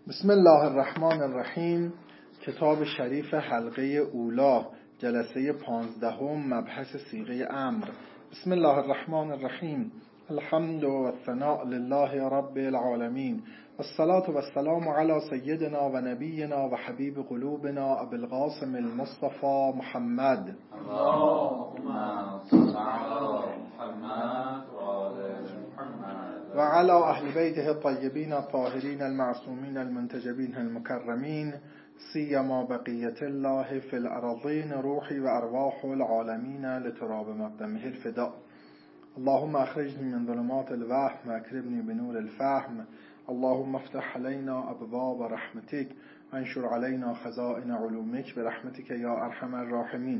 بسم الله الرحمن الرحیم. کتاب شریف حلقه اولا، جلسه 15، مبحث صیغه امر. بسم الله الرحمن الرحیم. الحمد و الثناء لله رب العالمین، والصلاة والسلام علی سیدنا و نبینا و حبیب قلوبنا ابی القاسم المصطفى محمد. اللهم صل علی محمد و آل محمد و علی اهل بیته الطیبین الطاهرین المعصومین المنتجبین المکرمین، سیما بقیت الله فی الارضین، روحی و ارواح العالمین لتراب مقدمه الفداء. اللهم اخرجنی من ظلمات الوهم و اکرمنی بنور الفهم. اللهم افتح علینا ابواب رحمتک و انشر علینا خزائن علومک برحمتک یا ارحم الراحمین.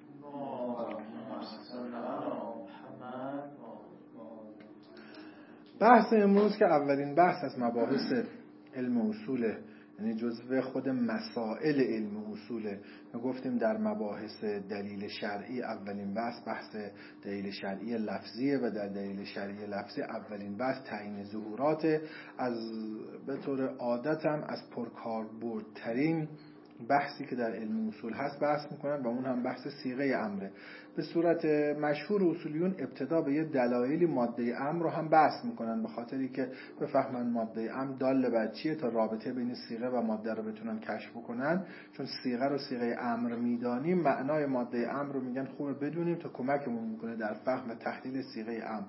بحث امروز که اولین بحث از مباحث علم اصوله، یعنی جزو خود مسائل علم اصوله. ما گفتیم در مباحث دلیل شرعی اولین بحث دلیل شرعی لفظیه و در دلیل شرعی لفظی اولین بحث تعیین ظهورات، از به طور عادت هم از پرکاربردترین بحثی که در علم اصول هست بحث میکنن و اون هم بحث صیغه امره. به صورت مشهور اصولیون ابتدا به یه دلایلی ماده امر رو هم بحث میکنن، به خاطری که بفهمن ماده امر دال بر چیه تا رابطه بین صیغه و ماده رو بتونن کشف کنن. چون صیغه رو صیغه امر میدانیم، معنای ماده امر رو میگن خوبه بدونیم تا کمکمون میکنه در فهم و تحلیل صیغه امر.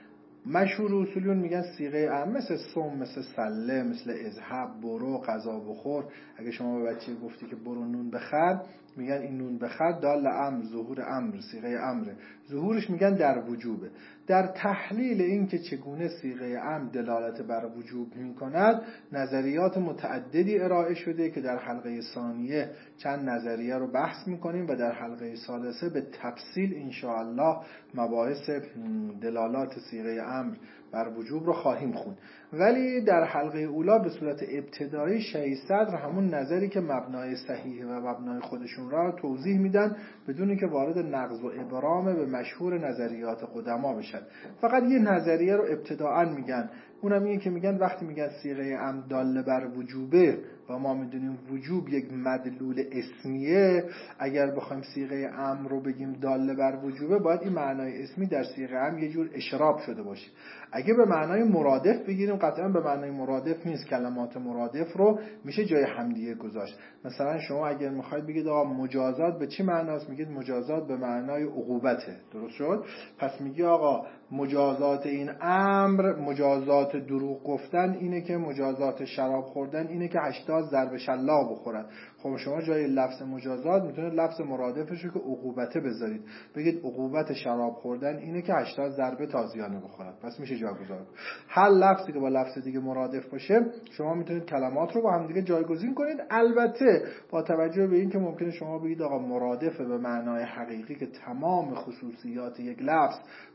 مشهور اصولیون میگن صیغه امر مثل صم، مثل سله، مثل اذهب، برو، غذا بخور. اگه شما به بچه گفتی که برو نون بخر، میگن این نون بخر دال امر، ظهور امر، صیغه امره. ظهورش میگن در وجوبه. در تحلیل این که چگونه صیغه امر دلالت بر وجوب میکند، نظریات متعددی ارائه شده که در حلقه ثانیه چند نظریه رو بحث میکنیم و در حلقه ثالثه به تفصیل انشاءالله مباحث دلالات صیغه امر بر وجوب رو خواهیم خوند. ولی در حلقه اولا به صورت ابتدایی شیخ صدر همون نظری که مبنای صحیح و مبنای خودشون را توضیح میدن بدون اینکه وارد نقض و ابرام به مشهور نظریات قدما بشن. فقط یه نظریه رو ابتداءً میگن، اونم اینه که میگن وقتی میگن صیغه امر دال بر وجوبه و ما میدونیم وجوب یک مدلول اسمیه، اگر بخوایم صیغه امر رو بگیم دال بر وجوبه، باید این معنای اسمی در صیغه امر یه جور اشراب شده باشه. اگه به معنای مرادف بگیریم، قطعا به معنای مرادف نیست. کلمات مرادف رو میشه جای همدیگه گذاشت. مثلا شما اگر میخواید بگید آقا مجازات به چی معناست، میگید مجازات به معنای عقوبته. درست شد؟ پس میگی آقا مجازات این امر، مجازات دروغ گفتن اینه که مجازات شراب خوردن اینه که 80 ضرب شلاق بخورن. خب شما جای لفظ مجازات میتونید لفظ مرادفش رو که عقوبته بذارید، بگید عقوبت شراب خوردن اینه که 80 ضربه تازیانه بخورن. پس میشه جایگزین. هر لفظی که با لفظ دیگه مرادف باشه، شما میتونید کلمات رو با هم دیگه جایگزین کنید، البته با توجه به این که ممکنه شما بگید آقا مرادفه به معنای حقیقی که تمام خصوصیات یک لفظ،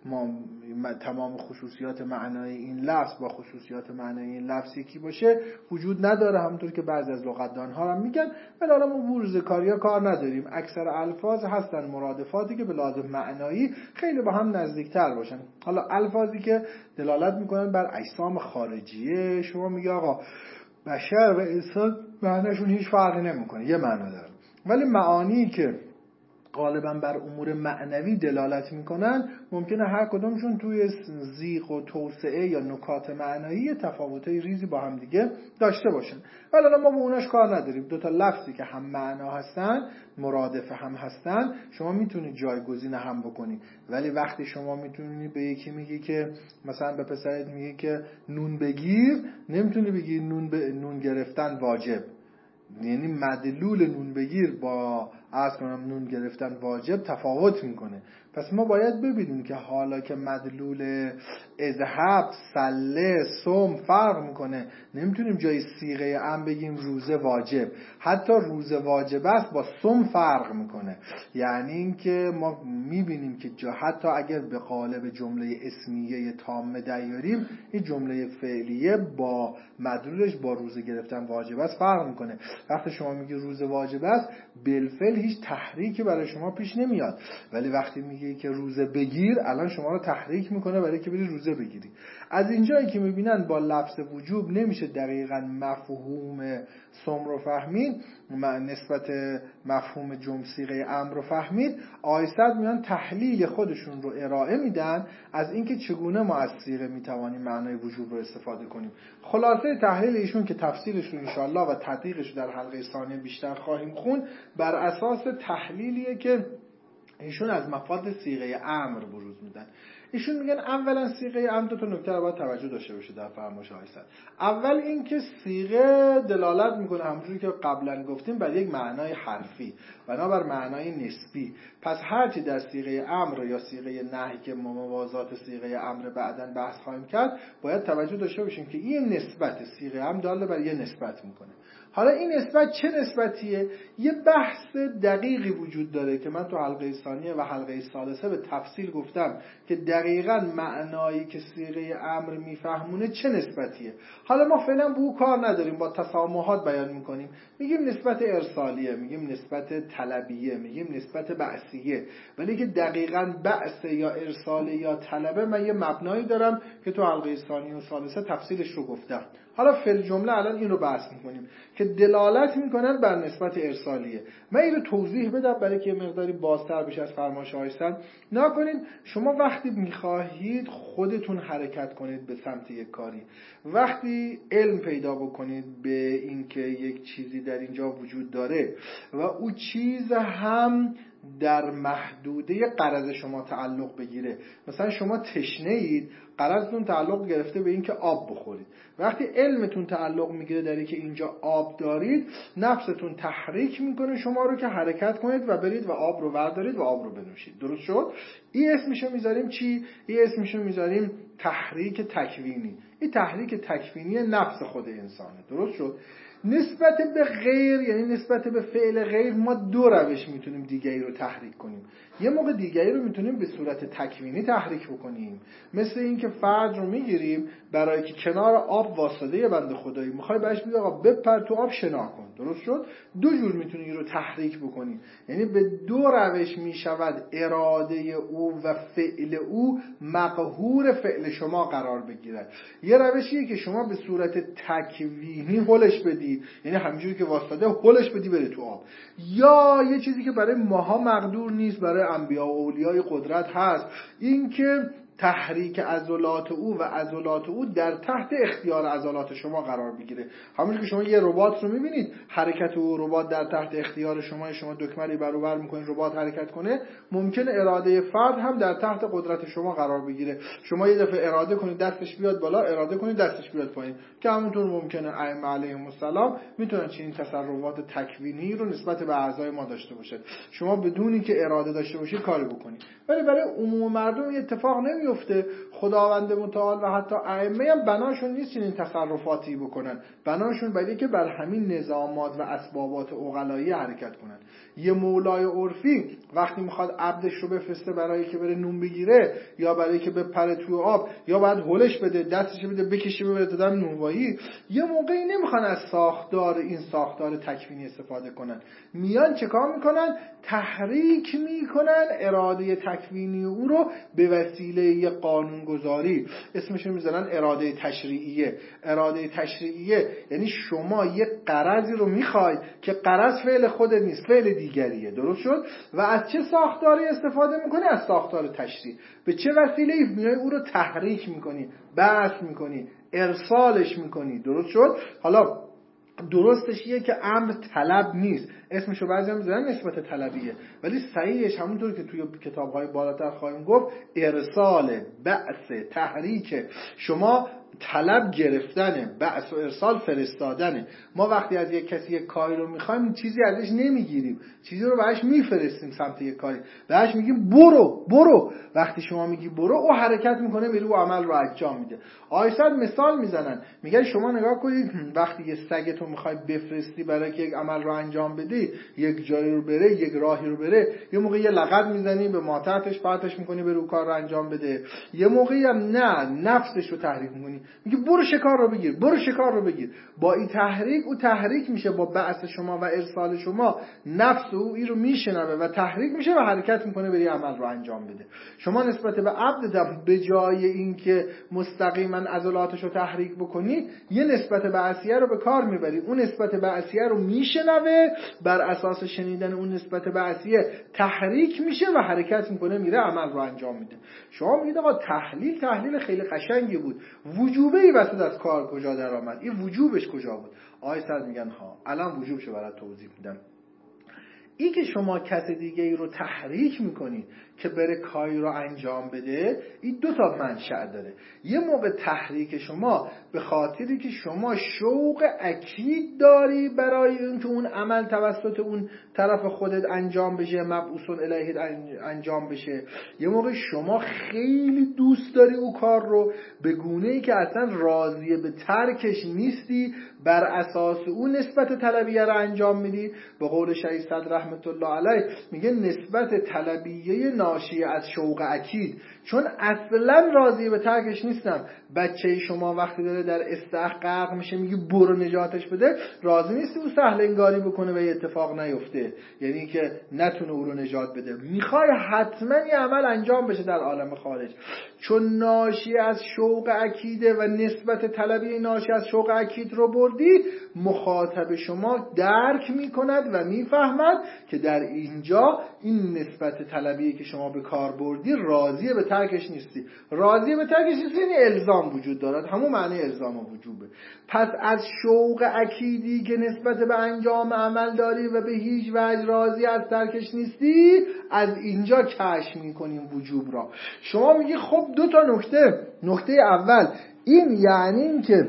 تمام خصوصیات معنای این لفظ با خصوصیات معنای این لفظ یکی باشه وجود نداره، همونطور که بعضی از لغتدان ها هم میگن. ولی حالا ما بورز کاریا کار نداریم، اکثر الفاظ هستن مرادفاتی که به لحاظ معنایی خیلی با هم نزدیکتر باشن. حالا الفاظی که دلالت میکنن بر اجسام خارجیه، شما میگه آقا بشر و انسان معنیشون هیچ فرقی نمیکنه، یه معنا داره. ولی معانی که غالبا بر امور معنوی دلالت میکنن، ممکنه هر کدومشون توی زیغ و توسعه یا نکات معنایی تفاوتای ریزی با هم دیگه داشته باشن. ولی ما به اوناش کار نداریم. دو تا لفظی که هم معنا هستن، مرادف هم هستن، شما میتونید جایگزین هم بکنی. ولی وقتی شما میتونی به یکی میگی که مثلا به پسرت میگی که نون بگیر، نمیتونی بگی نون گرفتن واجب. یعنی مدلول نون بگیر با نون گرفتن واجب تفاوت میکنه. پس ما باید ببینیم که حالا که مدلول اذهب، سله، صم فرق میکنه، نمیتونیم جای صیغه امر بگیم روزه واجب. حتی روزه واجب است با صم فرق میکنه. یعنی اینکه ما میبینیم که حتی اگر به قالب جمله اسمیه تامه دیاریم، این جمله فعلیه با مدلولش با روزه گرفتن واجب است فرق میکنه. وقتی شما میگی روزه واجب است، بالفعل هیچ تحریکی برای شما پیش نمیاد. ولی وقتی میگی که روزه بگیر، الان شما رو تحریک میکنه برای که بری روزه بگیری. از اینجایی که میبینن با لفظ وجوب نمیشه دقیقاً مفهوم سم رو فهمید، نسبت مفهوم جمع صیغه امر رو فهمید، آیسد میان تحلیل خودشون رو ارائه میدن از اینکه چگونه ما از صیغه میتوانیم معنای وجوب رو استفاده کنیم. خلاصه تحلیل ایشون که تفصیلش رو انشاءالله و تدقیقش در حلقه ثانیه بیشتر خواهیم خوند، بر اساس تحلیلیه که ایشون از مفاد صیغه امر بروز میدن. ایشون میگن اولا صیغه امر دو تا نکته رو باید توجه داشته باشه در فرمایش آیسد. اول اینکه صیغه دلالت میکنه همونجوری که قبلا گفتیم بر یک معنای حرفی، بنابر معنای نسبی. پس هرچی در صیغه امر یا صیغه نهی که موازات صیغه امر بعداً بحث خواهیم کرد، باید توجه داشته باشیم که این نسبت صیغه امر داله بر یه نسبت میکنه. حالا این نسبت چه نسبتیه؟ یه بحث دقیقی وجود داره که من تو حلقه ثانیه و حلقه ثالثه به تفصیل گفتم که دقیقاً معنایی که صیغه امر میفهمونه چه نسبتیه. حالا ما فعلا به او کار نداریم، با تسامحات بیان میکنیم. میگیم نسبت ارسالیه، میگیم نسبت طلبیه، میگیم نسبت بعثیه، ولی که دقیقاً بعث یا ارسال یا طلبه من یه مبنایی دارم که تو حلقه ثانیه و ثالثه تفصیلش رو گفتم. حالا فی الجمله الان این رو بحث میکنیم که دلالت میکنن بر نسبت ارسالیه. من این رو توضیح بدم برای که مقداری بازتر بشه از فرمایش آیسد. نکنید شما وقتی میخواهید خودتون حرکت کنید به سمت یک کاری، وقتی علم پیدا بکنید به اینکه یک چیزی در اینجا وجود داره و او چیز هم در محدوده غرض شما تعلق بگیره، مثلا شما تشنه اید، غرضتون تعلق گرفته به اینکه آب بخورید، وقتی علمتون تعلق میگیره در اینکه اینجا آب دارید، نفستون تحریک میکنه شما رو که حرکت کنید و برید و آب رو بردارید و آب رو بنوشید. درست شد؟ این اسمشو میذاریم چی؟ این اسمشو میذاریم تحریک تکوینی. این تحریک تکوینی نفس خود انسانه. درست شد؟ نسبت به غیر، یعنی نسبت به فعل غیر، ما دو روش میتونیم دیگری رو تحریک کنیم. یه موقع دیگری رو میتونیم به صورت تکوینی تحریک بکنیم، مثل اینکه فرد رو میگیریم برای که کنار آب واسطه یه بنده خدایی میخوای بهش بگی آقا بپر تو آب شنا کن. درست شد؟ دو جور میتونی این رو تحریک بکنی، یعنی به دو روش میشود اراده او و فعل او مقهور فعل شما قرار بگیرد. یه روشیه که شما به صورت تکوینی هلش بدی، یعنی همینجوری که واسطه هلش بدی بره تو آب، یا یه چیزی که برای ماها مقدور نیست برای انبیا و اولیای قدرت هست، این که تحریک عضلات او و عضلات او در تحت اختیار عضلات شما قرار بگیره. همونجوری که شما یه ربات رو میبینید حرکت او ربات در تحت اختیار شما دکمه رو برابر میکنید ربات حرکت کنه، ممکنه اراده فرد هم در تحت قدرت شما قرار بگیره. شما یه دفعه اراده کنید دستش بیاد بالا، اراده کنید دستش بیاد پایین، که همونطور ممکنه ائمه علیهم السلام میتونن چنین تصرفات تکوینی رو نسبت به اعضای ما داشته باشه، شما بدونی که اراده داشته باشید کاری بکنید. ولی برای عموم مردم این اتفاق نمیفته. خداوند متعال و حتی ائمه هم بناشون نیست چنین تصرفاتی بکنن، بناشون برای که بر همین نظامات و اسبابات عقلایی حرکت کنن. یه مولای عرفی وقتی میخواد عبدش رو بفرسته برای که بره نون بگیره یا برای که بپره توی آب، یا باید هلش بده، دستش بده بکشه ببره تا دم نونوایی، یه موقعی نمیخوان از ساختار این ساختار تکوینی استفاده کنن، میان چه کار میکنن؟ تحریک میکنن اراده تکوینی او رو به وسیله یه قانونگذاری، اسمش رو میذارن اراده تشریعیه. اراده تشریعیه یعنی شما یه غرضی رو میخواید که غرض فعل خود نیست، فعل دیگریه. درست شد؟ و از چه ساختاری استفاده میکنی؟ از ساختار تشریع. به چه وسیله‌ای میای او رو تحریک میکنی، بحث میکنی، ارسالش میکنی. درست شد؟ حالا درستش یه که امر طلب نیست، اسمشو بعضی هم میذارن نسبت طلبیه، ولی صحیحش همونطور که توی کتاب‌های بالاتر خواهیم گفت ارسال، بعث، تحریک. شما طلب گرفتنه، بعث و ارسال فرستادنه. ما وقتی از یک کسی یک کاری رو میخوایم چیزی ازش نمیگیریم، چیزی رو بهش میفرستیم سمت یک کاری، بهش میگیم برو. وقتی شما میگی برو، او حرکت میکنه میره و عمل رو انجام میده. آیسد مثال میزنن، میگن شما نگاه کنید وقتی یه سگتو میخوای بفرستی برای که یک عمل رو انجام بدی، یک جایی رو بره، یک راهی رو بره، یه موقع یه لغت میزنی به ماتحتش پرتش میکنی بره اون کار رو انجام بده، یه موقعی هم نه، نفسش رو تحریک میکنی. میگه برو شکار رو بگیر، برو شکار رو بگیر. با این تحریک او تحریک میشه، با بعث شما و ارسال شما نفس او این رو میشنوه و تحریک میشه و حرکت میکنه بری عمل رو انجام بده. شما نسبت به عبد به جای اینکه مستقیما عضلاتش رو تحریک بکنی یه نسبت بعثیه رو به کار میبری. اون نسبت بعثیه رو میشنوه، بر اساس شنیدن اون نسبت بعثیه تحریک میشه و حرکت میکنه میره عمل رو انجام میده. شما میگید آقا تحلیل خیلی قشنگی بود، وجوبه ای وسط از کار کجا در آمد؟ این وجوبش کجا بود؟ آقای صدر میگن ها الان وجوبشو برات توضیح میدم. این که شما کس دیگه ای رو تحریک میکنید که بره کاری رو انجام بده، این دو تا منشأ داره. یه موقع تحریک شما به خاطری که شما شوق اکید داری برای اینکه اون عمل توسط اون طرف خودت انجام بشه، مبعوث الیه انجام بشه. یه موقع شما خیلی دوست داری او کار رو به گونه‌ای که اصلا راضی به ترکش نیستی، بر اساس اون نسبت طلبیه رو انجام میدی. به قول شهید صدر رحمت الله علیه میگه نسبت طلبیه ناشی از شوق اکید، چون اصلا راضی به ترکش نیستم. بچه شما وقتی داره در استحقاق میشه میگه برو نجاتش بده، راضی نیستی او سهل انگاری بکنه و اتفاق نیفته، یعنی که نتونه او رو نجات بده. میخوای حتما یه عمل انجام بشه در عالم خارج، چون ناشی از شوق اکیده و نسبت طلبی ناشی از شوق اکید رو بردی، مخاطب شما درک میکند و میفهمد که در اینجا این نسبت طلبی که شما به کار بردی راضی به ترکش نیستی. راضی به ترکش نیستی یعنی الزام وجود دارد، همون معنی الزام وجوبه. پس از شوق اکیدی که نسبت به انجام عمل داری و به هیچ وجه راضی از ترکش نیستی، از اینجا کشف میکنیم وجوب را. شما میگی خب دو تا نکته اول این یعنی این که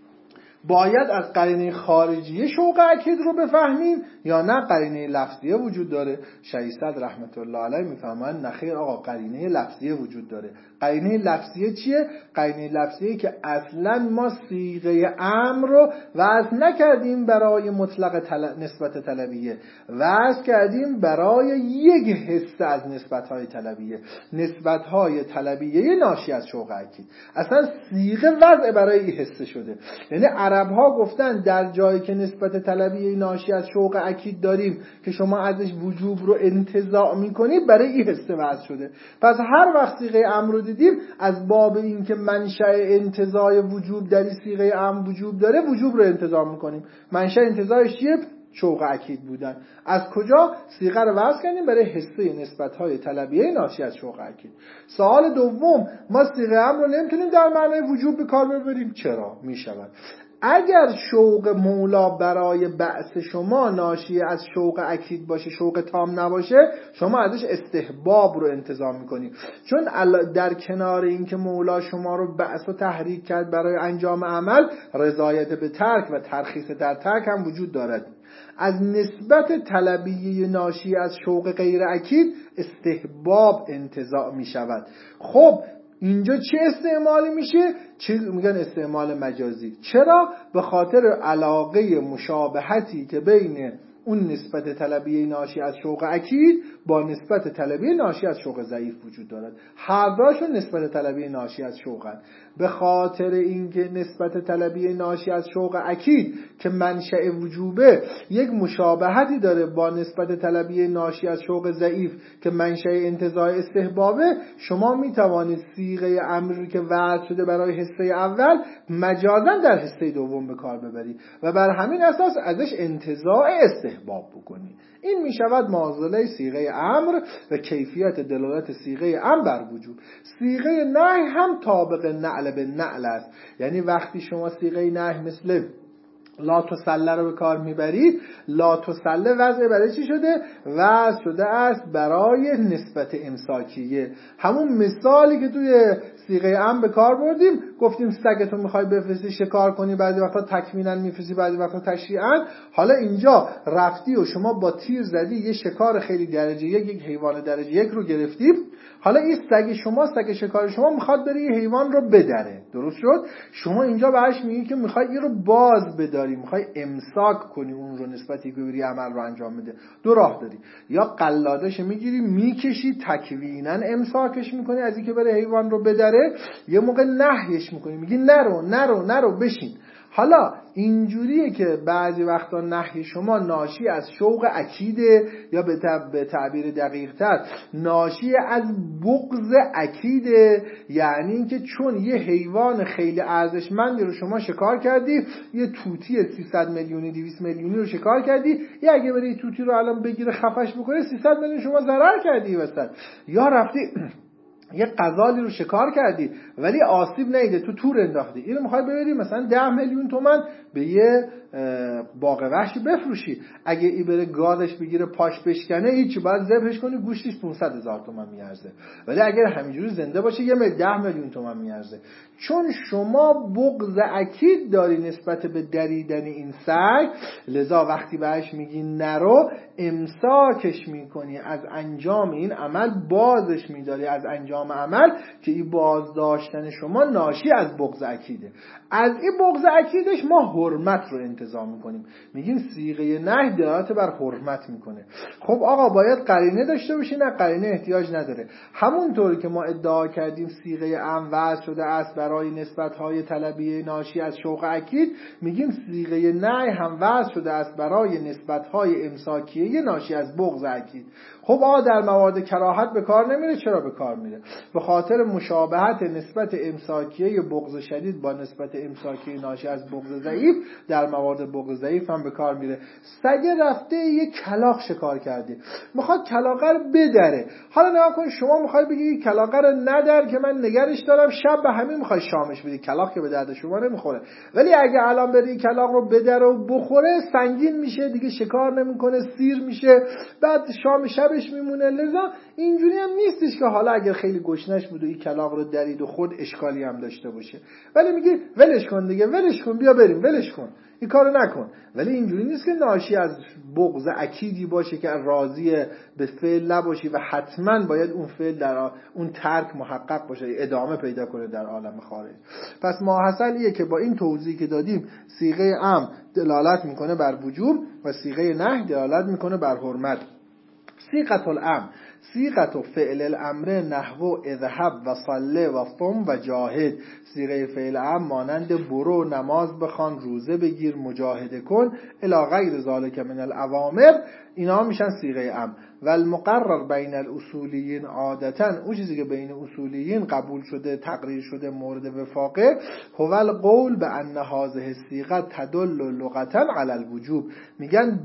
باید از قرینه خارجی شوق اکید رو بفهمیم یا نه قرینه لفظیه وجود داره؟ شهید صدر رحمت الله علیه میفهمن نخیر آقا، قرینه لفظیه وجود داره. قرینه لفظیه چیه؟ قرینه لفظیه که اصلا ما صیغه امر رو وضع نکردیم برای مطلق نسبت طلبیه، وضع کردیم برای یک حصه از نسبت‌های طلبیه، نسبت‌های طلبیه ناشی از شوق اکید. اصلا صیغه وضع برای این حصه شده. یعنی عرب‌ها گفتن در جایی که نسبت طلبیه ناشی از شوق اکید داریم که شما ازش وجوب رو انتزاع می‌کنید، برای این حصه وضع شده. پس هر وقت صیغه امر رو دیدیم از باب این که منشأ انتزاع وجوب در این صیغه امر وجوب داره، وجوب رو انتزاع می‌کنیم. منشأ انتزاعش چیه؟ شوق اکید بودن. از کجا؟ صیغه رو وضع کردیم برای حصه نسبت‌های طلبیه ناشی از شوق اکید. سوال دوم، ما صیغه امر رو نمی‌تونیم در معنای وجوب به کار ببریم. چرا؟ می‌شود. اگر شوق مولا برای بعث شما ناشی از شوق اکید باشه، شوق تام نباشه، شما ازش استحباب رو انتظام میکنید. چون در کنار این که مولا شما رو بعث و تحریک کرد برای انجام عمل، رضایت به ترک و ترخیص در ترک هم وجود دارد. از نسبت طلبیه ناشی از شوق غیر اکید استحباب انتزاع می شود. خب اینجا چه استعمالی میشه؟ چه میگن استعمال مجازی. چرا؟ به خاطر علاقه مشابهتی که بین اون نسبت طلبیه ناشی از شوق اکید با نسبت طلبیه ناشی از شوق ضعیف وجود دارد. هر دوشون نسبت طلبیه ناشی از شوقن. به خاطر اینکه نسبت طلبیه ناشی از شوق اکید که منشأ وجوبه یک مشابهتی داره با نسبت طلبیه ناشی از شوق ضعیف که منشأ انتزاع استحبابه، شما میتوانید صیغه امری که وضع شده برای حصه اول مجازاً در حصه دوم به کار ببرید و بر همین اساس ازش انتزاع استحباب بکنید. این میشود معضله صیغه امر و کیفیت دلالت صیغه امر بر وجوب. صیغه نهی هم طابق نعل به نعل است. یعنی وقتی شما صیغه نهی مثل لا تسله رو به کار میبرید، لا تسله وضع برای چی شده؟ وضع شده است برای نسبت امساکیه. همون مثالی که توی صیغه امر به کار بردیم، گفتیم سگتون میخوای بفرستی شکار کنی، بعضی وقتا تکمیلا میفرستی، بعضی وقتا تشریعا. حالا اینجا رفتی و شما با تیر زدی یه شکار خیلی درجه یک حیوان درجه یک رو گرفتی. حالا این سگ شکار شما میخواد بره یه حیوان رو بدره، درست شد؟ شما اینجا بهش میگی که میخوای این رو باز بداری، میخوای امساک کنی اون رو نسبتی که بری عمل رو انجام بده. دو راه داری، یا قلادش میگیری میکشی تکوینا امساکش میکنی از اینکه بره حیوان رو بدره، میبره، یه موقع نهیش میکنی، میگی نرو بشین. حالا اینجوریه که بعضی وقتا نهی شما ناشی از شوق اکیده، یا به تعبیر دقیق‌تر ناشی از بغض اکیده. یعنی اینکه چون یه حیوان خیلی ارزشمندی رو شما شکار کردی، یه توتی 300 میلیونی 200 میلیونی رو شکار کردی، یا اگه بری توتی رو الان بگیره خفش بکنه 300 میلیون شما ضرر کردی وسط. یا رفتی یه غزالی رو شکار کردی ولی آسیب نیده، تو تور انداختی، اینو میخوای ببری مثلا 10 میلیون تومان به یه باغ وحشی بفروشی، اگه ای بره گازش بگیره پاش بشکنه هیچی، باید ذبحش کنی گوشتش 500,000 تومان میارزه. ولی اگر همینجوری زنده باشه یه 10 میلیون تومان میارزه. چون شما بغض اکید داری نسبت به دریدن این سگ، لذا وقتی بهش میگی نرو، امساکش میکنی از انجام این عمل، بازش میداری از انجام عمل که این بازداشتن شما ناشی از بغض اکیده. از این بغض اکیدش ما حرمت رو انتزاع میکنیم، میگیم صیغه نهی دلالت بر حرمت میکنه. خب آقا باید قرینه داشته باشی؟ نه، قرینه احتیاج نداره. همونطوری که ما ادعا کردیم صیغه ام وضع شده است برای نسبت‌های طلبی ناشی از شوق اکید، میگیم صیغه نهی هم وضع شده است برای نسبت‌های امساکیه ناشی از بغض اکید. خب آقا در موارد کراهت به کار نمیره؟ چرا به کار میره؟ به خاطر مشابهت نسبت امساکیه بغض شدید با نسبت امساکیه ناشی از بغض ضعیف، در موارد بغض ضعیف هم به کار میره. سگ رفته یک کلاغ شکار کرده، میخواد کلاغه رو بدره. حالا نگاه کن، شما میخوای بگی کلاغه رو ندر که من نگرش دارم، شب به همین میخوای شامش بدی، کلاغ که به درد شما نمیخوره. ولی اگه الان بری کلاغ رو بدره و بخوره سنگین میشه دیگه، شکار نمیکنه، سیر میشه، بعد شام شبش میمونه. لذا اینجوری هم نیستش که حالا اگر خیلی گشنش بود و این کلاغ رو درید و خود اشکالی هم داشته باشه، ولی میگی ولش کن دیگه، ولش کن، بیا بریم، ولش کن، این کارو نکن. ولی اینجوری نیست که ناشی از بغض اکیدی باشه که راضی به فعل نباشی و حتما باید اون فعل در اون ترک محقق باشه، ادامه پیدا کنه در عالم خارج. پس ماحصل ایه که با این توضیحی که دادیم صیغه ام دلالت میکنه بر وجوب و صیغه نهی دلالت میکنه بر حرمت. صیغه الامر، صیغه فعل الامر نحو اذهب و صلی و صم و جاهد. صیغه فعل امر مانند برو، نماز بخوان، روزه بگیر، مجاهده کن الی غیر ذلک من الاوامر، اینا میشن صیغه امر. و المقرر بین الاصولیین عادتا، اون چیزی که بین اصولیین قبول شده، تقریر شده، مورد وفاقه، هو القول بان هذه الصیغه تدل لغتا علی الوجوب. میگن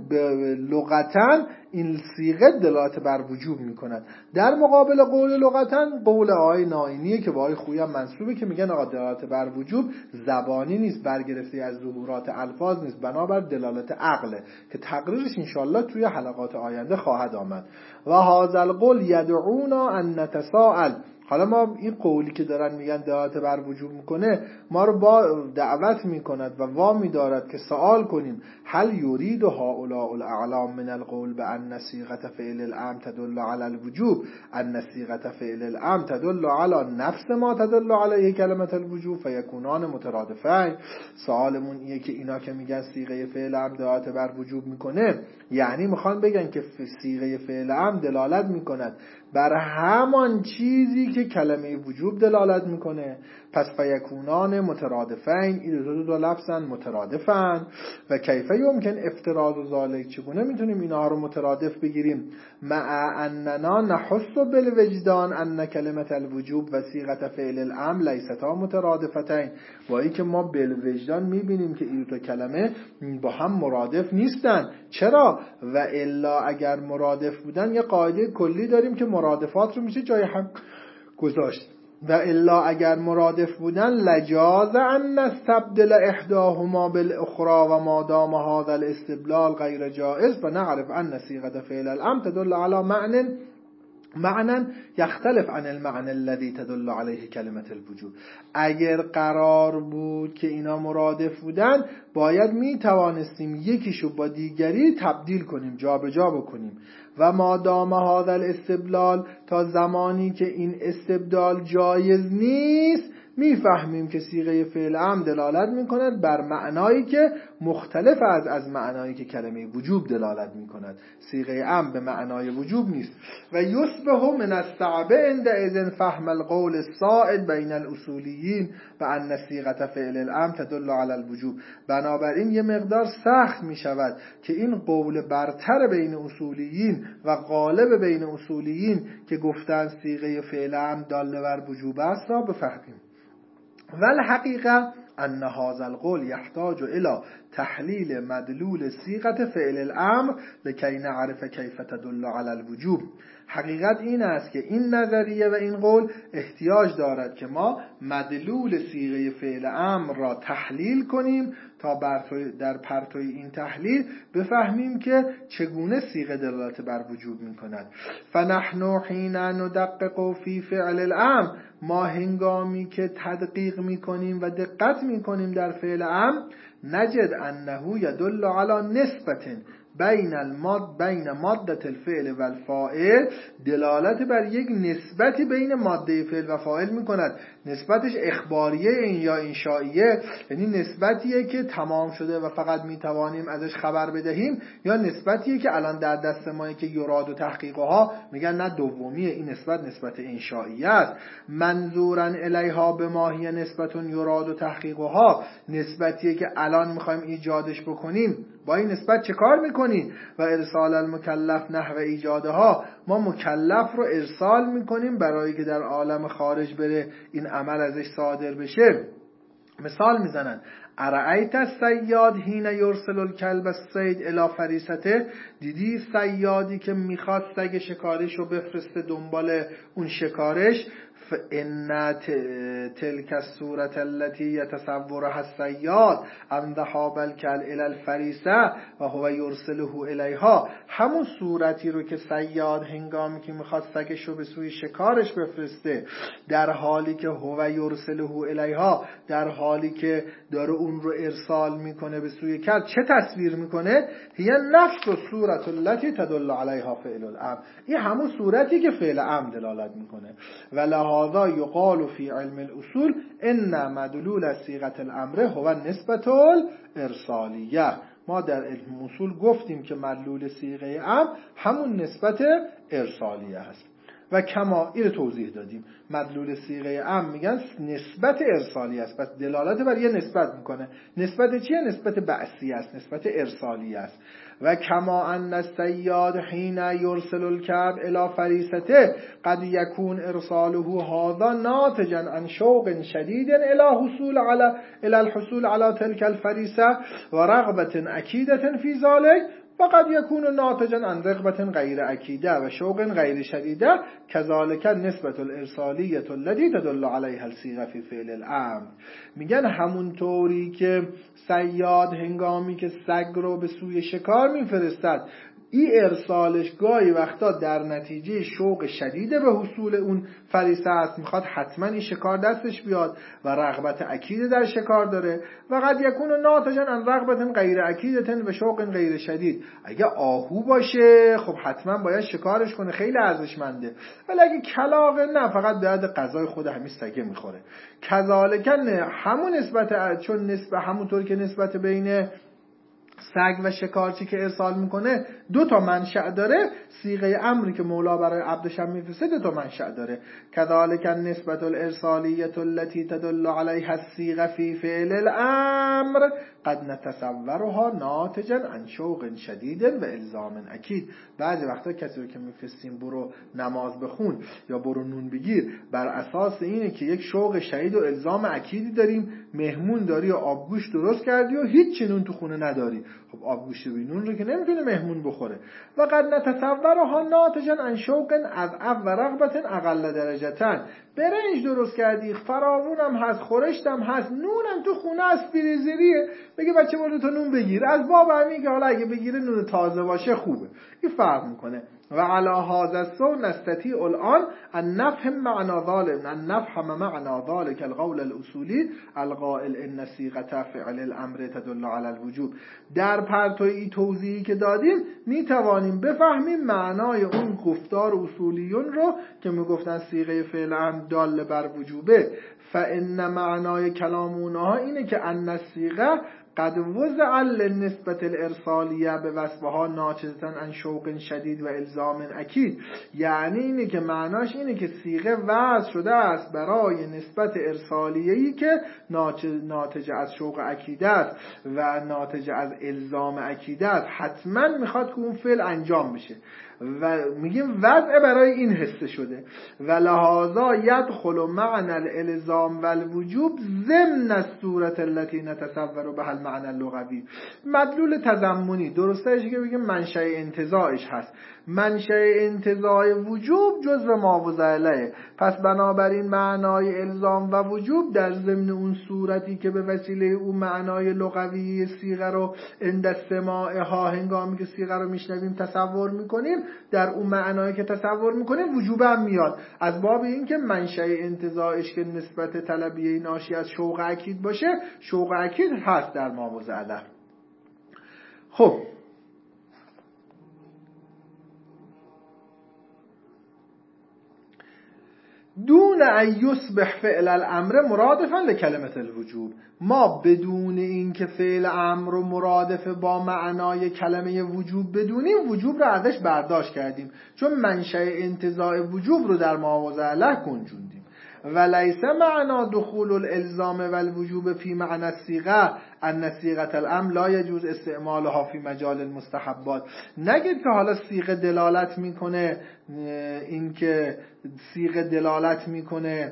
لغتا این صیغه دلالت بر وجوب میکند. در مقابل قول لغتا قول آقای نائینیه که با آقای خویی هم منسوبه که میگن آقا دلالت بر وجوب زبانی نیست، برگرفته از ظهورات الفاظ نیست، بنابر دلالت عقله که تقریرش انشالله توی حلقات آینده خواهد آمد. و هذا القول یدعونا ان نتساءل. حالا ما این قولی که دارن میگن دلالت بر وجوب میکنه، ما رو با دعوت میکند و وامی دارد که سوال کنیم هل یرید هؤلاء الاعلام من القول بان صیغه فعل الامر تدل علی الوجوب ان صیغه فعل الامر تدل علی نفس ما تدل علیه کلمه الوجوب فیکونان مترادفین. سوالمون اینه که اینا که میگن صیغه فعل امر دلالت بر وجوب میکنه، یعنی میخوان بگن که صیغه فعل امر دلالت میکند بر همان چیزی که کلمه وجوب دلالت میکنه، پس فیکونان مترادفین، این دو لفظن مترادفن. و کیف یمکن افتراض ذالک، چگونه میتونیم اینها رو مترادف بگیریم؟ مع اننا نحس بالوجدان ان کلمه الوجوب و صیغه فعل الامر لیستا مترادفتین، با اینکه ما بالوجدان میبینیم که این دو کلمه با هم مرادف نیستن. چرا؟ و الا اگر مرادف بودن یه قاعده کلی داریم که مرادفات رو میشه جای هم گذاشت. و الا اگر مرادف بودن لجاز ان نستبدل احداهما بالاخرى و ما دام هذا الاستبدال غیر جائز و نعرف ان صيغه فعل الامر تدل على معنی یختلف عن المعنی الذي تدل علیه کلمه الوجوب. اگر قرار بود که اینا مرادف بودن باید می توانستیم یکیشو با دیگری تبدیل کنیم، جابجا بکنیم. و ما دام هذا الاستبدال، تا زمانی که این استبدال جایز نیست، میفهمیم که صیغه فعل امر دلالت میکند بر معنایی که مختلف از معنایی که کلمه وجوب دلالت میکند. صیغه امر به معنای وجوب نیست. و یصبح من الصعب عندئذ فهم القول السائد بین الاصولیین و ان صیغه فعل الامر تدل علی الوجوب. بنابراین یه مقدار سخت میشود که این قول برتر بین اصولیین و غالب بین اصولیین که گفتن صیغه فعل امر داله بر وجوب است را بفهمیم. والحقیقه ان هذا القول يحتاج الى تحلیل مدلول صیغه فعل الامر لکی نعرف کیف تدل علی الوجوب. حقیقت این است که این نظریه و این قول احتیاج دارد که ما مدلول صیغه فعل امر را تحلیل کنیم تا در پرتوی این تحلیل بفهمیم که چگونه صیغه دلالت بر وجوب می‌کند. فنحن حین ندقق فی فعل الامر، ما هنگامی که تدقیق می‌کنیم و دقت می‌کنیم در فعل امر، نجد انه یدل علی نسبت بین ماده الفعل و الفاعل، دلالت بر یک نسبتی بین ماده فعل و فاعل میکند. نسبتش اخباریه یا انشائیه، یعنی نسبتیه که تمام شده و فقط میتوانیم ازش خبر بدهیم، یا نسبتیه که الان در دست ما که یراد و تحقیقها میگن نه دومیه، این نسبت انشائیه است. منظورا الیها به ماهی نسبت یراد و تحقیقها، نسبتیه که الان میخوایم ایجادش بکنیم. با این نسبت چه کار میکنیم؟ و ارسال المکلف نحو ایجادها، ما مکلف رو ارسال میکنیم برای که در عالم خارج بره این عمل ازش صادر بشه. مثال میزنن: ارأیت الصیاد حین یرسل الکلب الصید الی فریسته، دیدی صیادی که میخواد سگ شکارش رو بفرسته دنبال اون شکارش؟ فإن تلك الصورة التي يتصورها الصياد أن ذهاب الكلب إلى الفريسة وهو يرسله إليها، همون صورتی رو که صیاد هنگامی که میخواد سگش رو به سوی شکارش بفرسته، در حالی که هو یرسله الیها، در حالی که داره اون رو ارسال میکنه به سوی کلب، چه تصویر میکنه؟ هی نفس الصورة التي تدل علیها فعل الامر، این همون صورتی که فعل امر دلالت میکنه. ولهذا یقال فی علم الاصول ان مدلول صیغه الامر هو نسبت الارسالیه. ما در علم اصول گفتیم که مدلول صیغه امر همون نسبت ارسالیه هست. و کما این توضیح دادیم، مدلول صیغه امر میگن نسبت ارسالی است، پس دلالت بر یه نسبت میکنه. نسبت چیه؟ نسبت بعثی است، نسبت ارسالی است. و کما ان الصیاد حین یرسل الکلب الی فریسته قد یکون ارساله هذا ناتجا عن شوق شدید الی الحصول علی تلك الفریسه و رغبة اکیدة فی ذلك، فقد يكون ناتجا عن رغبة غیر اکیده و شوق غیر شدیده، كذلك نسبت الارسالیه التي تدل علیها الصیغه فی فعل الامر. میگن همونطوری که صیاد هنگامی که سگ رو به سوی شکار میفرستد، این ارسالش گاهی وقتا در نتیجه شوق شدید به حصول اون فریسه است، میخواد حتما این شکار دستش بیاد و رغبت اکید در شکار داره. و قد یکون ناتجا عن رغبت غیر اکیدة و شوق غیر شدید، اگه آهو باشه خب حتما باید شکارش کنه، خیلی ارزشمنده، ولی اگه کلاغ نه، فقط باید غذای خود همین سگه میخوره. کذالک همون نسبت، چون همونطور که نسبت بین سگ و شکارچی که ارسال میکنه دو تا منشأ داره، صیغه امری که مولا برای عبدش هم میفرسته دو تا منشأ داره. كذلك النسبة الارسالیه التي تدل عليها الصيغه في فعل الامر قد نتصورها ناتجا عن شوق شدید و الزام اکید. بعضی وقتا کسی رو که میفرستیم برو نماز بخون یا برو نون بگیر، بر اساس اینه که یک شوق شدید و الزام اکیدی داریم، مهمون داری و آبگوش درست کردی و هیچ نون تو خونه نداری، خب آبگوشت و نون رو که نمیتونه مهمون بخوره. و قد نتصورها ناتجا عن شوق اضعف و رغبت اقل درجتن، برنج درست کردی، فراوونم هست، خورشتم هست، نونم تو خونه است، پیرزیریه، بگه بچه برو تو نون بگیر، از باب همین که حالا اگه بگیره نون تازه باشه خوبه. این فرق میکنه. و علی هذا السو نستطيع الان ان نفهم معنى ذلك القول الاصولی القائل ان صيغه فعل الامر تدل على الوجوب. در پرتوی توضیحی که دادیم می توانیم بفهمیم معنای اون گفتار اصولیون رو که میگفتن صیغه فعل امر دال بر وجوبه. فان معنای کلام اونها اینه که ان الصيغه قد وضع للنسبة الارسالیه به وصفها ناچزتاً عن شوق شدید و الزام اکید. یعنی اینه که معناش اینه که صیغه وضع شده است برای نسبت ارسالیه‌ای که ناتج از شوق عقیده است و ناتج از الزام عقیده است. حتما میخواد که اون فعل انجام بشه و میگیم وضع برای این حسه شده و لحاظا یدخل معنی الالزام و الوجوب ضمن الصورت التي نتصور بها المعنى اللغوی. مدلول تضمنی درستش که بگیم منشأ انتزاعش هست. منشأ انتزاع وجوب جزء ما وضع له. پس بنابراین معنای الزام و وجوب در ضمن اون صورتی که به وسیله اون معنای لغوی صیغه رو عند استماعها هنگامی که صیغه رو میشنویم تصور میکنیم، در اون معنایی که تصور میکنیم وجوب هم میاد از باب این که منشأ انتزاعش که نسبت طلبیه ناشی از شوق اکید باشه، شوق اکید هست در ما وضع له. خب دون ان یصبح فعل الامر مرادفا لکلمه الوجوب. ما بدون این که فعل امر رو مرادف با معنای کلمه وجوب بدونیم وجوب رو ازش برداشت کردیم، چون منشأ انتزاع وجوب رو در ما وضع له گنجوندیم. ولیس معنا دخول الالزام والوجوب فی معنی الصیغه ان صیغه الامر لا یجوز استعمالها فی مجال المستحبات. نگید که حالا صیغه دلالت میکنه، این که صیغه دلالت میکنه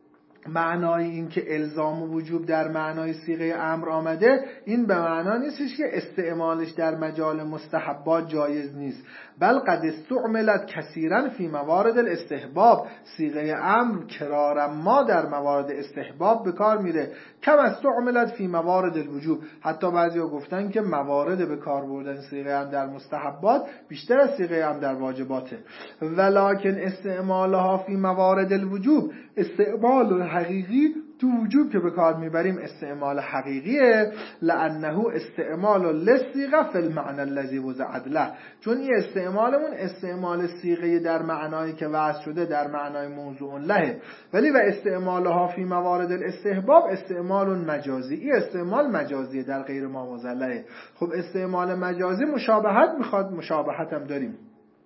معنای این که الزام و وجوب در معنای صیغه امر آمده، این به معنا نیستش که استعمالش در مجال مستحبات جایز نیست، بل قد استعملت کثیرا فی موارد الاستحباب. صیغه امر کرارا ما در موارد استحباب به کار میره، کم استعملت فی موارد الوجوب. حتی بعضیا گفتن که موارد به کار بردن صیغه امر در مستحبات بیشتر از صیغه امر در واجباته. ولکن استعمالها فی موارد الوجوب، استعمال حقیقی تو وجوب که به کار میبریم استعمال حقیقیه، لانه استعمال للصیغه فی المعنى الذی وضعت له. چون این استعمالمون استعمال صیغه در معنایی که وضع شده در معنای موضوع له، ولی و استعمالها فی موارد الاستحباب استعمال مجازی. این استعمال مجازیه در غیر ما وضع له. خب استعمال مجازی مشابهت میخواد، مشابهت هم داریم.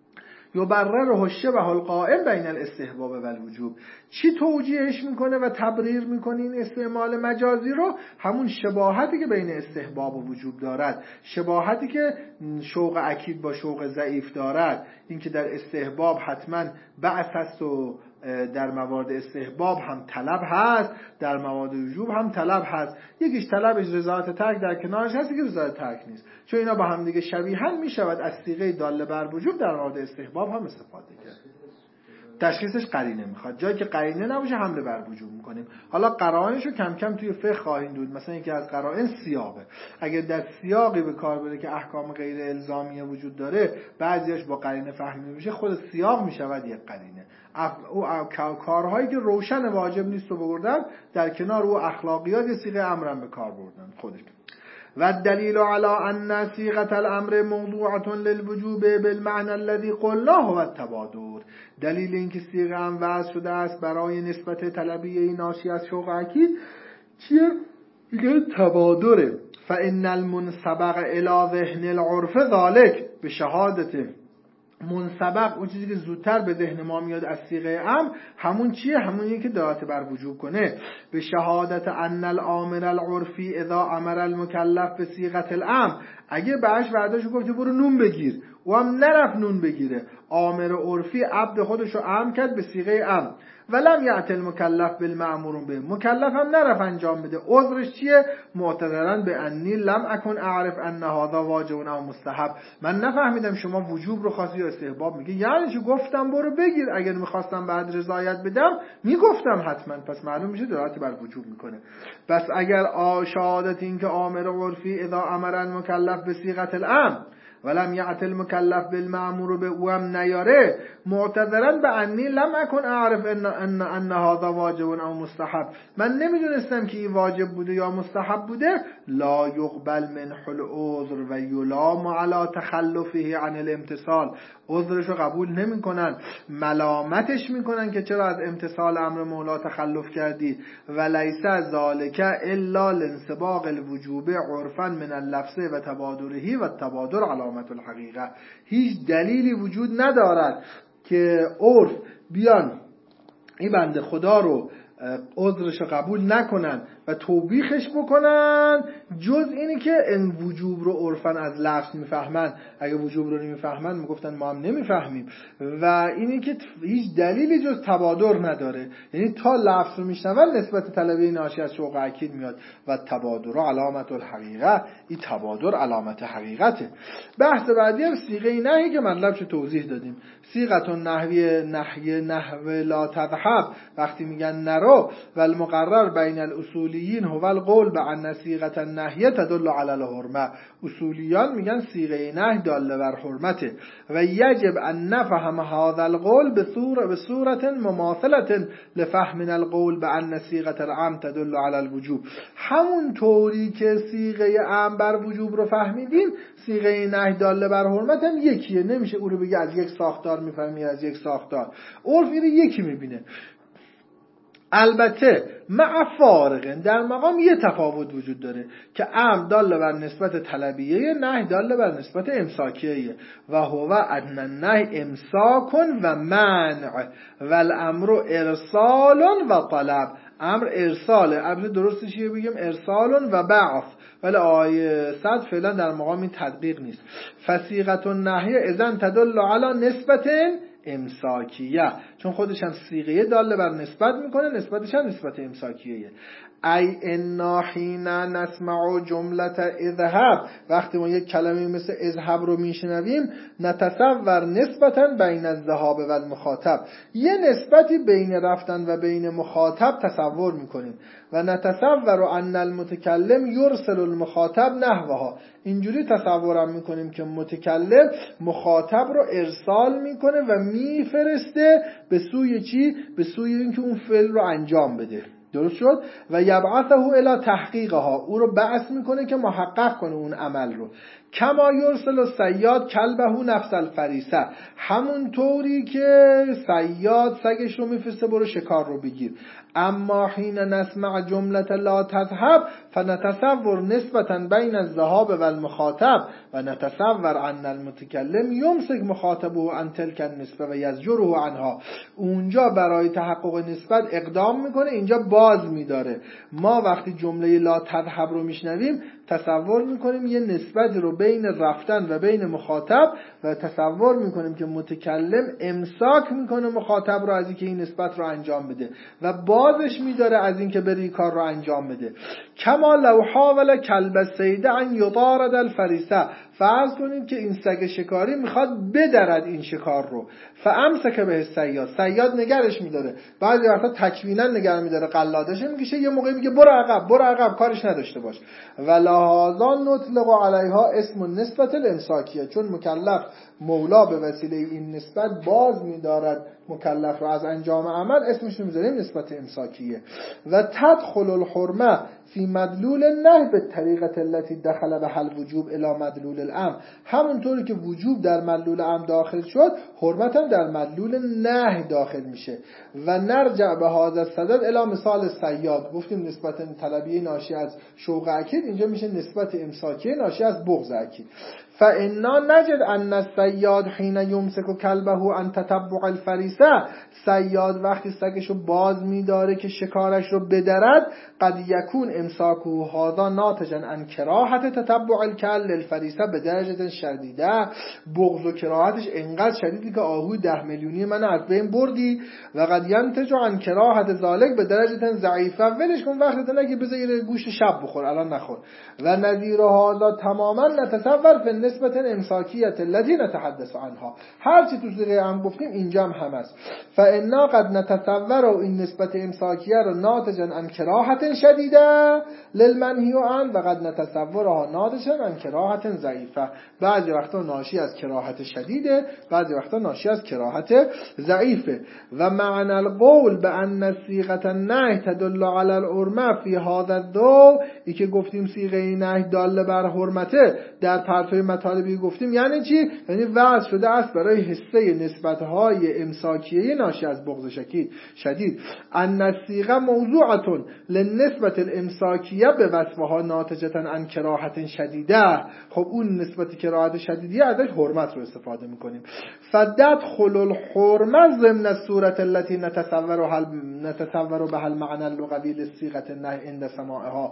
یبرر الشبه القائم بین الاستحباب و الوجوب. چی توجیهش میکنه و تبریر میکنه این استعمال مجازی رو؟ همون شباهتی که بین استحباب و وجوب دارد، شباهتی که شوق اکید با شوق ضعیف دارد. این که در استحباب حتما بعث هست و در موارد استحباب هم طلب هست، در موارد وجوب هم طلب هست. یکیش طلبش رضایت ترک در کنارش هست، یکی رضایت ترک نیست، چون اینا با هم دیگه شبیهن میشود از صیغه داله بر وجوب در موارد استحباب هم استفاده کرد. تشخیصش قرینه میخواد، جایی که قرینه نباشه حمله بر وجوب میکنیم. حالا قرائنشو کم کم توی فقه خواهیم دید. مثلا یکی از قرائن سیاقه. اگر در سیاقی به کار بره که احکام غیر الزامی وجود داره، بعضیاش با قرینه فهمیده میشه، خود سیاق میشود یک قرینه. او کارهایی که روشن واجب نیست رو بردن، در کنار او اخلاقیات صیغه امرم به کار بردن خودش. و دلیل علی ان صیغه الامر موضوعه للوجوب بالمعنى الذي قلناه هو التبادر. دلیل اینکه صیغه امر وضع شده است برای نسبت طلبیه ناشی از شوق اکید چیه؟ میگه تبادره. فان المنسبق الی ذهن العرف ذلك، به شهادت منسبق اون چیزی که زودتر به ذهن ما میاد از صیغه امر همون چیه؟ همونیه که دلالت بر وجوب کنه. به شهادت ان الامر العرفی اذا امر المکلف به صیغه الامر، اگه بعدش برداشت گفت برو نون بگیر، و هم نرفت نون بگیره، امر عرفی عبد خودشو امر کرد به صیغه امر، ولم یأت المکلف بالمأمور به، مکلف هم نرفت انجام بده. عذرش چیه؟ معتذرا به انی لم اکن اعرف ان هذا واجب او مستحب، من نفهمیدم شما وجوب رو خواستی یا استحباب. میگه یعنی چی؟ گفتم برو بگیر، اگر میخواستم بعد رضایت بدم میگفتم حتما، پس معلوم میشه دلالت بر وجوب میکنه. پس اگر شهادت این که امر عرفی اذا امر المکلف به صیغه الامر، ولم یعت المکلف بالمأمور به او هم نیاره معتذرا به انی لم اکن اعرف ان هذا واجب او مستحب، من نمیدونستم که این واجب بوده یا مستحب بوده، لا یقبل منه العذر و یلام علی تخلفه عن الامتثال، عذرشو قبول نمیکنن، ملامتش میکنن که چرا از امتثال امر مولا تخلف کردی. و لیس ذالک الا لانسباق الوجوب عرفا من اللفظ و تبادره و تبادر علامت الحقیقه. هیچ دلیلی وجود ندارد که عرف بیان این بنده خدا رو عذرش قبول نکنن و توبیخش بکنن جز اینی که این وجوب رو عرفاً از لفظ میفهمن. اگه وجوب رو نمیفهمن میگفتن ما هم نمیفهمیم. و اینی که هیچ دلیلی جز تبادر نداره، یعنی تا لفظ رو میشنون نسبت طلبه ناشی از شوق اکید میاد. و تبادر علامت الحقیقه، این تبادر علامت حقیقته. بحث بعدی هم صیغه نهی که مطلبش توضیح دادیم. صیغه نحو لا تذهب، وقتی میگن نرو، و المقرر بین الاصولیین هو القول بان صیغه النهی تدل علی الحرمه، اصولیان میگن صیغه نهی داله بر حرمته. و یجب ان نفهم هذا القول به صورت مماثله لفهم القول بان صیغه الامر تدل علی الوجوب. همون طوری که صیغه امر بر وجوب رو فهمیدیم، صیغه نهی داله بر حرمت هم یکیه. نمیشه او رو بگی از یک ساختار میفهمی از یک ساختار، عرف اینو یکی میبینه. البته مع فارق، در مقام یه تفاوت وجود داره که امر داله بر نسبت طلبیه، نهی داله بر نسبت امساکیه. و هو ان النهی امساک و منع و الامر ارسال و طلب. امر ارساله، البته درستش چیه بگیم ارسال و بعث، ولی آیه 100 فعلا در مقام این تدقیق نیست. فصیغه النهی اذن تدل علی نسبت امساکیه، چون خودش هم صیغه داله بر نسبت میکنه، نسبتش هم نسبت امساکیه. ای انا حین نسمع جملت اذهب، وقتی ما یک کلمه مثل اذهب رو میشنویم، نتصور نسبتا بین الذهاب و المخاطب، یه نسبتی بین رفتن و بین مخاطب تصور میکنیم. و نتصور ان المتکلم یرسل المخاطب نحوها، اینجوری تصورم میکنیم که متکلم مخاطب رو ارسال میکنه و میفرسته به سوی چی؟ به سوی اینکه اون فعل رو انجام بده. درست شد؟ و یبعثه الی تحقیقها، او رو بعث میکنه که محقق کنه اون عمل رو. کما یرسل الصیاد کلبه نفس الفریسه، همون طوری که صیاد سگش رو میفرسته برو شکار رو بگیر. اما حین نسمع جملت لا تذهب فنتصور نسبتا بین الذهاب و المخاطب و نتصور ان المتکلم یمسک مخاطبه عن تلک النسبه و یزجره عنها، اونجا برای تحقق نسبت اقدام میکنه، اینجا باز میداره. ما وقتی جمله لا تذهب رو میشنویم تصور میکنیم یه نسبت رو بین رفتن و بین مخاطب و تصور میکنیم که متکلم امساک میکنه مخاطب رو از اینکه این نسبت رو انجام بده و بازش میداره از اینکه بری کار رو انجام بده. کما لو حاول کلب الصید ان یطارد الفریسه، فرض کنید که این سگ شکاری میخواد بدرد این شکار رو، فامسک به الصیاد، صیاد نگرش میداره، بعضی وقتا تکوینا نگر میداره، قلادش میکشه، یه موقع میگه برو عقب کارش نداشته باش. ولهذا نطلق علیها اسم النسبت الامساکیه، چون مکلف مولا به وسیله این نسبت باز می‌دارد مکلف را از انجام عمل، اسمش رو می‌ذاریم نسبت امساکیه. و تدخل الحرمه فی مدلول النهی به طریقه التي دخل به الوجوب الی مدلول الامر، همونطوری که وجوب در مدلول امر داخل شد حرمت هم در مدلول نهی داخل میشه. و نرجع به هذا الصدد الی مثال صیاد، گفتیم نسبت طلبی ناشی از شوق اکید، اینجا میشه نسبت امساکیه ناشی از بغض اکید. فإنا نجد ان الصیاد حین یمسک کلبه عن تتبع الفریسه، صیاد وقتی سگشو باز میداره که شکارش رو بدرد، قد یکون امساکه هذا ناتجا عن کراهت تتبع الکلب للفریسه بدرجه شدیده، بغض و کراهتش انقدر شدیدی که آهوی 10 میلیونی من از بین بردی. و قد ینتج عن کراهت ذالک بدرجه ضعیفه، ولش کن وقتت نگی بذار گوشت شب بخور الان نخور. و نظیر هذا تماما نتصور فی نسبت امساکیت التي نتحدث عنها. هر چی تو صيغه عام گفتیم اینجا هم هست. فإنا قد نتصور این نسبت امساکیه رو ناتجا عن کراهت شدیده للمنهی عنه و قد نتصورها ناتجا عن کراهت ضعیفه. بعضی وقتا ناشی از کراهت شدیده، بعضی وقتا ناشی از کراهت ضعیفه. و معنی القول بأن صيغه النهی تدل على الحرمه فی هذا الضوء، ای که گفتیم صيغه نهی داله بر حرمته در پرتو مطالبی گفتیم یعنی چی؟ یعنی وضع شده است برای حصه نسبت‌های امساکیه ناشی از بغض شدید ان الصيغه موضوعه للنسبه الامساکیه به وصفها ناتجه عن کراهت شدیده. خب اون نسبت کراهت شدیدی ازش حرمت رو استفاده میکنیم. فدخل الحرمه ضمن الصوره التي نتصور بها المعنى اللغوي للصيغه النهي عند سماعها.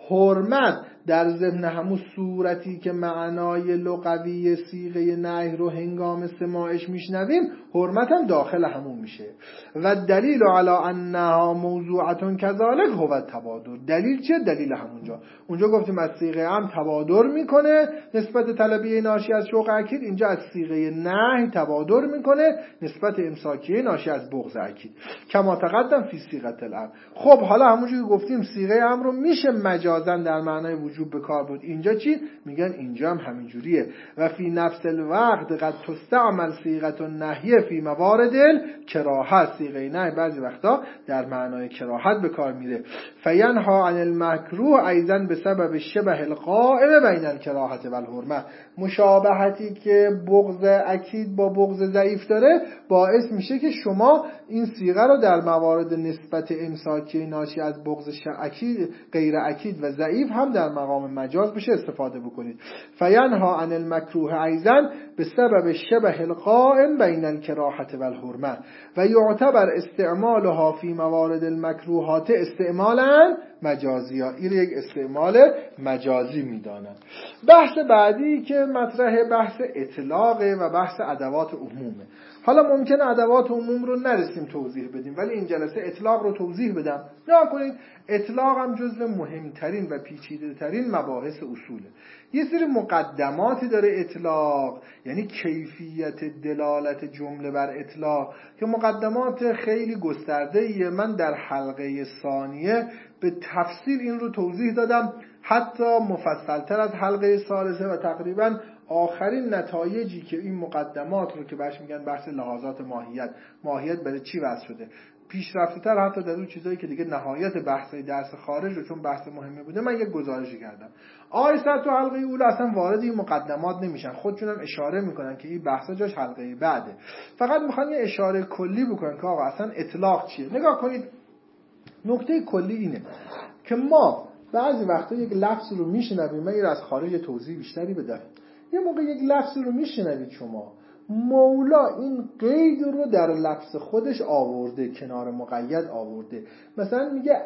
حرمت در ضمن همون صورتی که معنای لغوی صیغه نهی رو هنگام سماعش میشنویم، حرمت هم داخل همون میشه. و دلیل علی انها موضوعه کذالک هو التبادر. دلیل چه؟ دلیل همونجا. اونجا گفتیم از صیغه هم تبادر میکنه نسبت طلبیه ناشی از شوق اکید، اینجا از صیغه نهی تبادر میکنه نسبت امساکیه ناشی از بغض اکید. کما تقدم فی صیغه الامر. خب حالا همونجوری که گفتیم صیغه امر رو میشه مجازن در معنای وجوب به کار بود. اینجا چی میگن؟ اینجا هم همینجوریه. و فی نفس الوقت قد تستعمل صيغه النهی فی موارد الکراهه. صیغه نهی بعضی وقتا در معنای کراهت به کار میره. فینها عن المکروه ایضا بسبب شبه القائم بین الکراهه و الحرمه. مشابهتی که بغض اکید با بغض ضعیف داره باعث میشه که شما این صیغه رو در موارد نسبت امساکی ناشی از بغض اکید، غیر اکید و ضعیف هم در مقام مجاز بشه استفاده بکنید. فینها عن المکروه ایضا بسبب شبه القائم بین الکراهه و الحرمه و یعتبر استعمالها فی موارد المکروهات استعمالا مجازی. این یک استعمال مجازی میدانند. بحث بعدی که مطرح بحث اطلاقه و بحث ادوات عمومه. حالا ممکنه ادوات عموم رو نرسیم توضیح بدیم، ولی این جلسه اطلاق رو توضیح بدم. نگاه کنید، اطلاق هم جزو مهمترین و پیچیده ترین مباحث اصوله. یه سری مقدماتی داره اطلاق، یعنی کیفیت دلالت جمله بر اطلاق، که مقدمات خیلی گسترده‌ایه. من در حلقه ثانیه به تفصیل این رو توضیح دادم، حتی مفصلتر از حلقه ثالثه، و تقریبا آخرین نتایجی که این مقدمات رو که بهش میگن بحث لحاظات ماهیت برای چی وضع شده، پیشرفته تر حتی در اون چیزایی که دیگه نهایت بحثای درس خارج رو چون بحث مهمی بوده من یک گزارشی کردم. آیسر تو حلقه اول اصلا وارد این مقدمات نمیشن، خودشون هم اشاره میکنن که این بحثا جاش حلقه بعده. فقط میخوان یه اشاره کلی بکنن که آقا اصلا اطلاق چیه. نگاه کنید، نکته کلی اینه که ما بعضی وقتا یک لفظ رو میشنویم، من از خارج توضیح بیشتری بدم. یه موقع یک لفظ رو میشنوید شما، مولا این قید رو در لفظ خودش آورده، کنار مقید آورده. مثلا میگه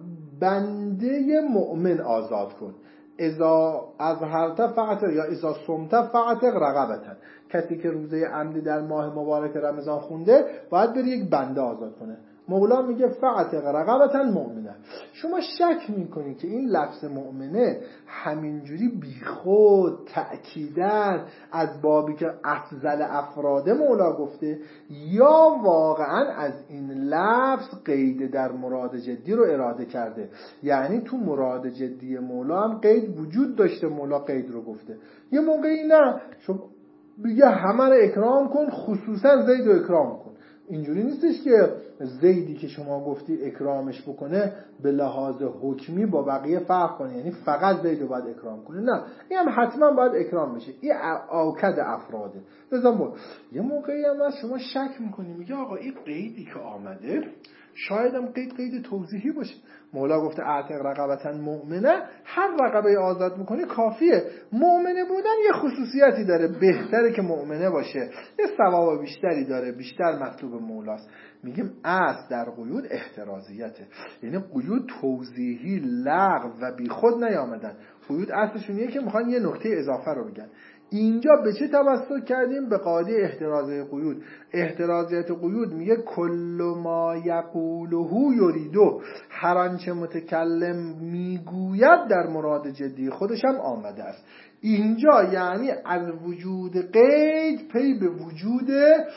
بنده مؤمن آزاد کن، اذا اظهرت فاعتق یا اذا صمت فاعتق رقبه. کسی که روزه عمدی در ماه مبارک رمضان خونده باید بره یک بنده آزاد کنه. مولا میگه فاعتق رقبه مؤمنه. شما شک میکنید که این لفظ مؤمنه همینجوری بیخود تأکیدن از بابی که افضل افراد مولا گفته، یا واقعا از این لفظ قید در مراد جدی رو اراده کرده؟ یعنی تو مراد جدی مولا هم قید وجود داشته، مولا قید رو گفته. یه موقعی نه، شما بگه همه رو اکرام کن، خصوصا زید رو اکرام کن. اینجوری نیستش که زیدی که شما گفتی اکرامش بکنه به لحاظ حکمی با بقیه فرق کنه، یعنی فقط زید رو باید اکرام کنه. نه، این هم حتما باید اکرام بشه. این آکد افراده. بزن یه موقعی هم از شما شک میکنی، میگه آقا این قیدی که آمده شاید هم قید توضیحی باشه. مولا گفته اعتق رقبتا مؤمنه، هر رقبه آزاد میکنی کافیه. مؤمنه بودن یه خصوصیتی داره، بهتره که مؤمنه باشه، یه ثواب بیشتری داره، بیشتر مطلوب مولاست. میگیم اصل در قیود احترازیته، یعنی قیود توضیحی لغو و بی خود نیامدن. قیود اصلشون که میخوان یه نکته اضافه رو بگن. اینجا به چه توسط کردیم؟ به قاعده احترازیه قیود. احترازیت قیود میگه کل ما یقوله یریدو، هر آنچه متکلم میگوید در مراد جدی خودش هم آمده است. اینجا یعنی از وجود قید پی به وجود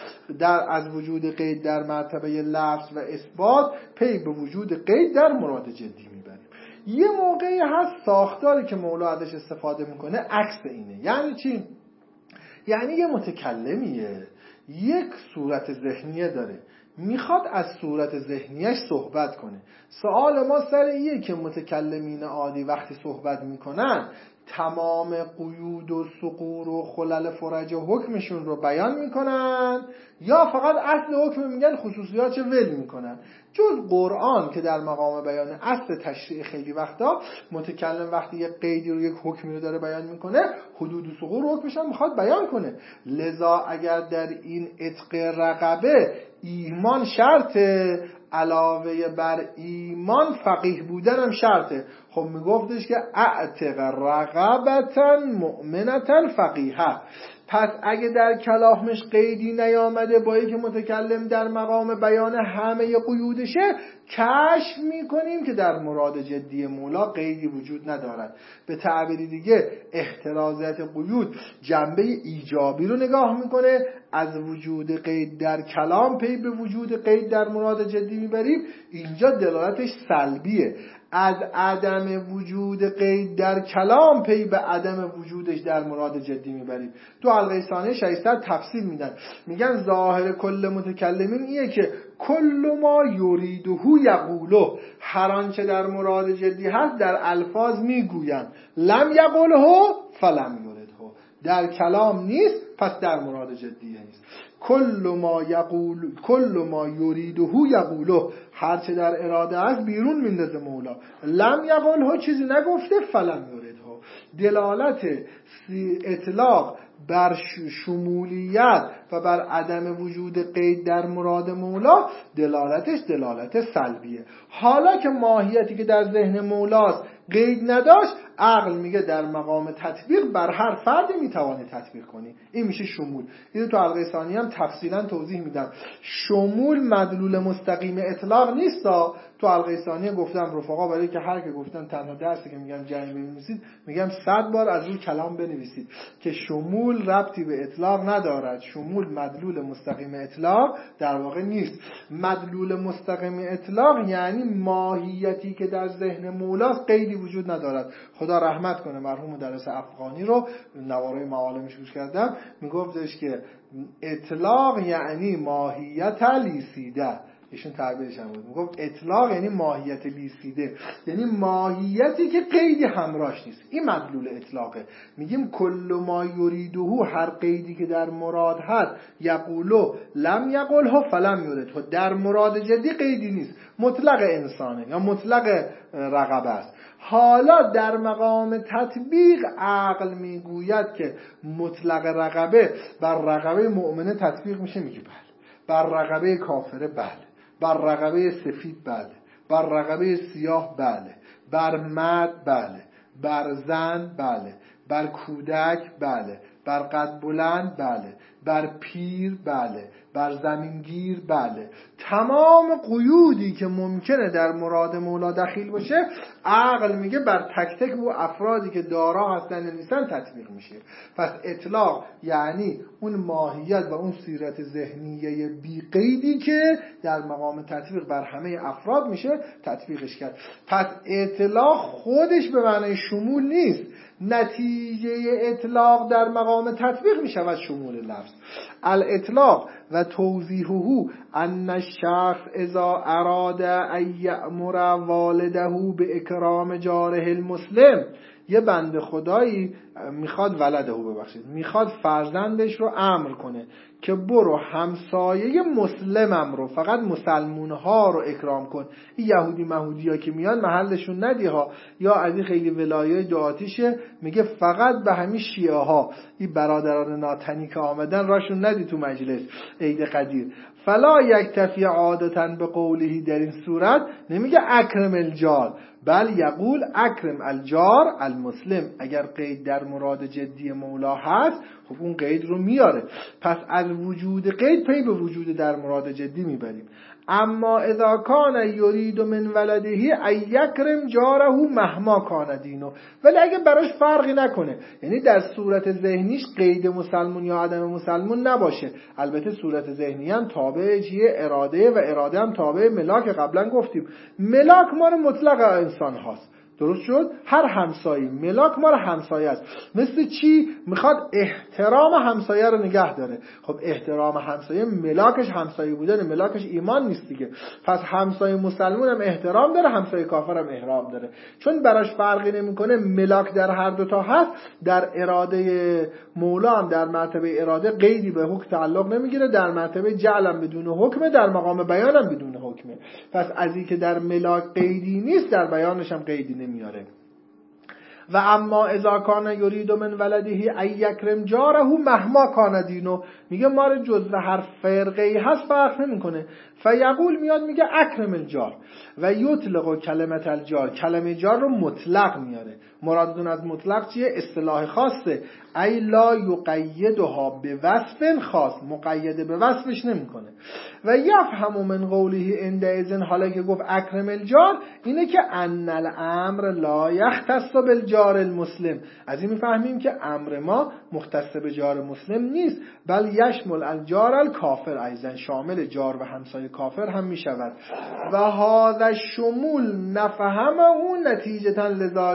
از وجود قید در مرتبه لفظ و اثبات پی به وجود قید در مراد جدی میبریم. یه موقعی هست ساختاری که مولا ازش استفاده میکنه عکس اینه. یعنی چی؟ یعنی یه متکلمیه، یک صورت ذهنیه داره، میخواد از صورت ذهنیش صحبت کنه. سوال ما سر ایه که متکلمین عادی وقتی صحبت میکنن تمام قیود و سقور و خلل فرج و حکمشون رو بیان میکنن یا فقط اصل حکم میگن خصوصیاتش ول میکنن. جز قرآن که در مقام بیان اصل تشریع خیلی وقتا متکلم وقتی یک قیدی رو یک حکمی رو داره بیان میکنه حدود و سقور حکمش هم میخواد بیان کنه. لذا اگر در این عتق رقبه ایمان شرطه، علاوه بر ایمان فقیه بودن هم شرطه. خب میگفتش که اعتق رقبتا مؤمنتا فقیها. پس اگه در کلامش قیدی نیامده با اینکه متکلم در مقام بیان همه قیودشه، کشف میکنیم که در مراد جدی مولا قیدی وجود ندارد. به تعبیری دیگه احترازات قیود جنبه ایجابی رو نگاه میکنه. از وجود قید در کلام پی به وجود قید در مراد جدی میبریم. اینجا دلالتش سلبیه. از عدم وجود قید در کلام پی به عدم وجودش در مراد جدی میبریم. تو حلقه ثانیه 600 تفصیل میدن، میگن ظاهر کل متکلمین اینه که کل ما یریده یقوله، هر آنچه در مراد جدی هست در الفاظ میگوین. لم یقله فلم یرده، در کلام نیست پس در مراد جدی نیست. کل ما یریده یقوله، هر چه در اراده است بیرون میندازه مولا. لم یقله، چیزی نگفته. فلم یرده، دلالت اطلاق بر شمولیت و بر عدم وجود قید در مراد مولا دلالتش دلالت سلبیه. حالا که ماهیتی که در ذهن مولاست قید نداشت، عقل میگه در مقام تطبیق بر هر فردی میتوانی تطبیق کنی. این میشه شمول. اینو تو حلقه ثانیه هم تفصیلا توضیح میدم. شمول مدلول مستقیم اطلاق نیست. تو حلقه ثانیه گفتم رفقا برای که هر که گفتن تنها درسی که میگم جنگ بنویسید، میگم 100 بار از روی کلام بنویسید که شمول ربطی به اطلاق ندارد. شمول مدلول مستقیم اطلاق در واقع نیست. مدلول مستقیم اطلاق یعنی ماهیتی که در ذهن مولاست قیدی وجود ندارد. خدا رحمت کنه مرحوم مدرس افغانی رو نوارای معالمش گوش کردم، میگفتش که اطلاق یعنی ماهیت لیسیده. ایشون تعبیرش هم بود، میگفت اطلاق یعنی ماهیت لیسیده، یعنی ماهیتی که قیدی همراهش نیست. این مدلول اطلاقه. میگیم کل ما یریده، هر قیدی که در مراد هست، یقولو لم یقله فلم یرده، در مراد جدی قیدی نیست، مطلق انسانه یا مطلق رقبه است. حالا در مقام تطبیق عقل میگوید که مطلق رقبه بر رقبه مؤمنه تطبیق میشه. میگه بله. بر رقبه کافره بله. بر رقبه سفید بله. بر رقبه سیاه بله. بر مرد بله. بر زن بله. بر کودک بله. بر قد بلند بله. بر پیر بله. بر زمینگیر بله. تمام قیودی که ممکنه در مراد مولا دخیل باشه، عقل میگه بر تک تک و افرادی که دارا هستن یا نیستن تطبیق میشه. پس اطلاق یعنی اون ماهیت و اون سیرت ذهنیه بی قیدی که در مقام تطبیق بر همه افراد میشه تطبیقش کرد. پس اطلاق خودش به معنی شمول نیست، نتیجه اطلاق در مقام تطبیق می شود شمول لفظ. الاطلاق و توضیحه ان الشخص اذا اراد ان یأمر والده به اکرام جاره المسلم، یه بنده خدایی میخواد میخواد فرزندش رو امر کنه که برو همسایه مسلمم رو، فقط مسلمون ها رو اکرام کن. این یهودی مهودی ها که میان محلشون ندی ها، یا از این خیلی ولایه دو آتیشه، میگه فقط به همین شیعه ها، این برادران ناتنی که آمدن راشون ندی تو مجلس عید قدیر. فلا یکتفی عادتاً به قوله، در این صورت نمیگه اکرم الجار، بل یقول اکرم الجار المسلم. اگر قید در مراد جدی مولا هست خب اون قید رو میاره، پس از وجود قید پی به وجود در مراد جدی میبریم. اما اذا کان یرید من ولده ای یکرم جاره مهما کان دینو، ولی اگه براش فرقی نکنه، یعنی در صورت ذهنیش قید مسلمون یا عدم مسلمون نباشه، البته صورت ذهنی هم تابع چیه؟ اراده، و اراده هم تابع ملاک. قبلا گفتیم ملاک مال مطلق انسان هاست، درست شد؟ هر همسایه ملاک مال همسایه است. مثل چی؟ میخواد احترام همسایه رو نگه داره. خب احترام همسایه ملاکش همسایه بودن، ملاکش ایمان نیست دیگه. پس همسایه مسلمون هم احترام داره، همسایه کافر هم احترام داره، چون براش فرقی نمیکنه، ملاک در هر دوتا هست. در اراده مولا هم در مرتبه اراده قیدی به حکم تعلق نمیگیره، در مرتبه جعلم بدون حکمه، در مقام بیانم بدون حکمه. پس از این که در ملاک قیدی نیست، در بیانش هم قیدی نمیاره. و اما اذا کان یرید من ولده ای یکرم جاره مهما کان دینو، میگه ما رو جزء هر فرقه ای هست فرق نمیکنه. فیقول میاد میگه اکرم الجار و یطلق کلمت الجار، کلمه جار رو مطلق میاره. مرادتون از مطلق چیه؟ اصطلاح خاصه. ای لا یقیدها به وصف خاص، مقید به وصفش نمیکنه. و یفهم من قوله عندئذ، حالا که گفت اکرم الجار، اینه که ان الامر لا یختص بالجار المسلم. از این میفهمیم که امر ما مختص به جار مسلم نیست، بل یشمل الجار الکافر، ایضا شامل جار و همسایه کافر هم میشود. و هذا شمول نفهم اون نتیجتا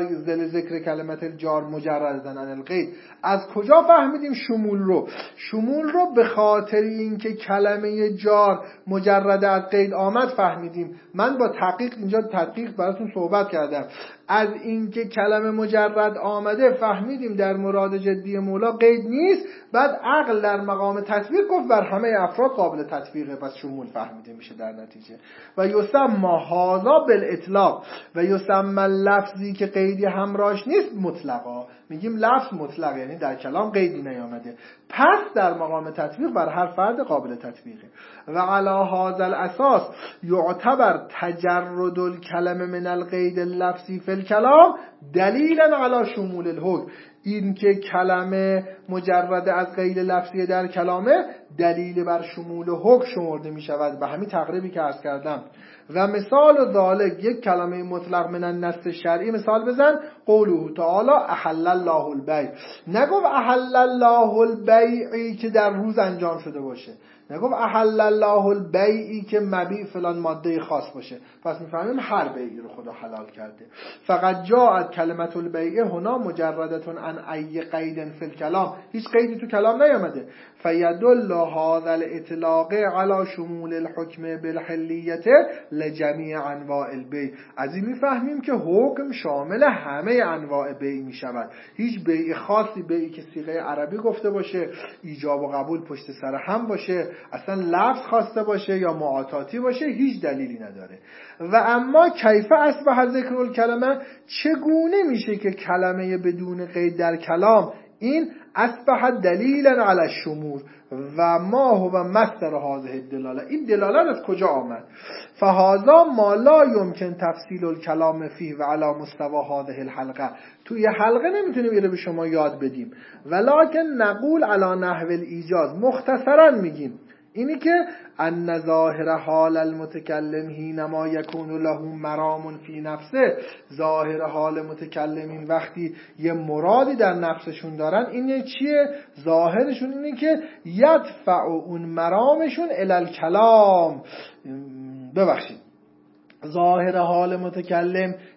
ذکر کلمت الجار مجرد عن القید. از کجا فهمیدیم شمول رو؟ شمول رو به خاطر اینکه کلمه جار مجرد از قید آمد فهمیدیم. من با تحقیق اینجا تدقیق براتون صحبت کردم. از اینکه کلمه مجرد آمده فهمیدیم در مراد جدی مولا قید نیست، بعد عقل در مقام تطبیق گفت بر همه افراد قابل تطبیقه، پس شمول فهمیده میشه در نتیجه. و یسمى هذا بالاطلاق، و یسمى لفظی که قیدی همراهش نیست مطلقا، میگیم لفظ مطلق، یعنی در کلام قیدی نیامده، پس در مقام تطبیق بر هر فرد قابل تطبیقه. و علی هذا الاساس یعتبر تجرد الکلمه من القید اللفظی فی الکلام دلیلا علی شمول الحکم. این که کلمه مجرد از قید لفظی در کلامه دلیل بر شمول حکم شمرده می شود، به همین تقریبی که عرض کردم. و مثال ذالک، یک کلمه مطلق من النص شرعی مثال بزن، قوله تعالی احل الله البیع. نگفت احل الله البیعی که در روز انجام شده باشه، نگفت احل الله البیعی که مبیع فلان ماده خاص باشه، پس میفهمیم هر بیعی رو خدا حلال کرده. فقط جاءت کلمت البیع هنا مجردتون عن ای قید فی الکلام، هیچ قیدی تو کلام نیامده. فیدل هذا الاطلاق علی شمول الحکم بالحلیت لجمیع انواع البیع. از این میفهمیم که حکم شامل همه انواع بیع میشود. هیچ بیع خاصی، بیعی که صیغه عربی گفته باشه، ایجاب و قبول پشت سر هم باشه، اصلا لفظ خواسته باشه یا معاطاتی باشه، هیچ دلیلی نداره. و اما کیف اصبح ذکر الکلمه، چگونه میشه که کلمه بدون قید در کلام این اصبح دلیلا علی الشمول و ما هو مصدر هذه الدلاله، این دلالت از کجا آمد؟ فهذا ما لا یمکن تفصیل الکلام فیه و علی مستوى هذه الحلقه، توی حلقه نمیتونیم اینو به شما یاد بدیم. ولکن نقول علی نحو الایجاز، مختصرا میگیم اینی که ان ظاهر حال المتکلم حینما یکون له مرام فی نفسه، ظاهر حال متکلمین وقتی یه مرادی در نفسشون دارن اینه چیه؟ ظاهرشون اینه که یدفع اون مرامشون الی الکلام. ببخشید، ظاهر حال متکلم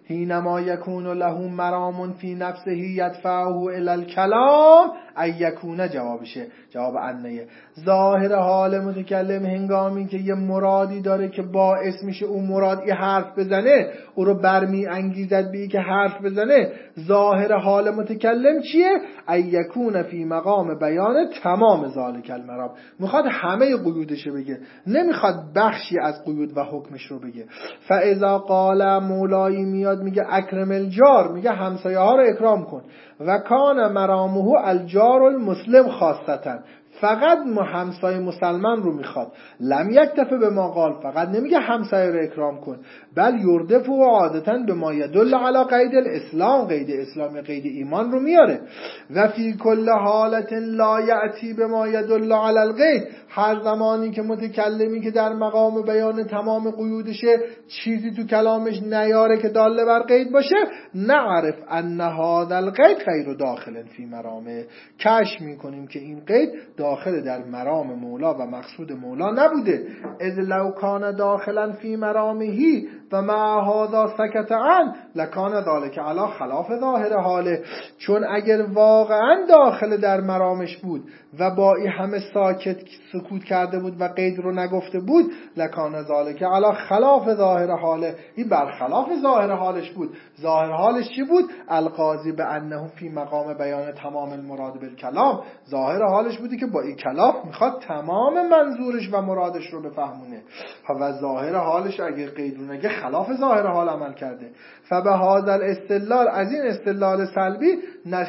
حینما یکون له مرام فی نفسه یدفعه الی الکلام ای یکون جوابشه، جواب انه. ظاهر حال متکلم هنگامی که یه مرادی داره که باعث میشه اون مراد یه حرف بزنه، او رو برمی انگیزد به که حرف بزنه، ظاهر حال متکلم چیه؟ ای یکون فی مقام بیان تمام ذالک المرام. میخواد همه قیودش بگه، نمیخواد بخشی از قیود و حکمش رو بگه. فاذا قال مولایی میاد میگه اکرم الجار، میگه همسایه ها رو اکرام کن. و کان مرامه الجار المسلم خاصتا، فقط همسایه مسلمان رو میخواد. لم یکتفی به ما قال، فقط نمیگه همسایه رو اکرام کن، بل یردف و عادتا به ما یدل علی قید الاسلام، قید اسلام قید ایمان رو میاره. و فی کل حالت لا یأتی به ما یدل علی القید، هر زمانی که متکلمی که در مقام بیان تمام قیودشه چیزی تو کلامش نیاره که داله بر قید باشه، نعرف ان هذا القید غیر داخل فی مرامه، کشف میکنیم که این قید داخل در مرام مولا و مقصود مولا نبوده. اذ لو کان داخلا فی مرامهی و مع هذا سکت عن لکان ذلک علی خلاف ظاهر حاله، چون اگر واقعا داخل در مرامش بود و با این همه سکوت کرده بود و قید رو نگفته بود، لکان ذلک علی خلاف ظاهر حاله، این برخلاف ظاهر حالش بود. ظاهر حالش چی بود؟ القاضی به انه فی مقام بیان تمام المراد بالکلام، ظاهر حالش بودی که با این کلام میخواد تمام منظورش و مرادش رو بفهمونه. و ظاهر حالش اگه قید رو نگه خلاف ظاهر حال عمل کرده. فبهذا الاستدلال، از این استدلال سلبی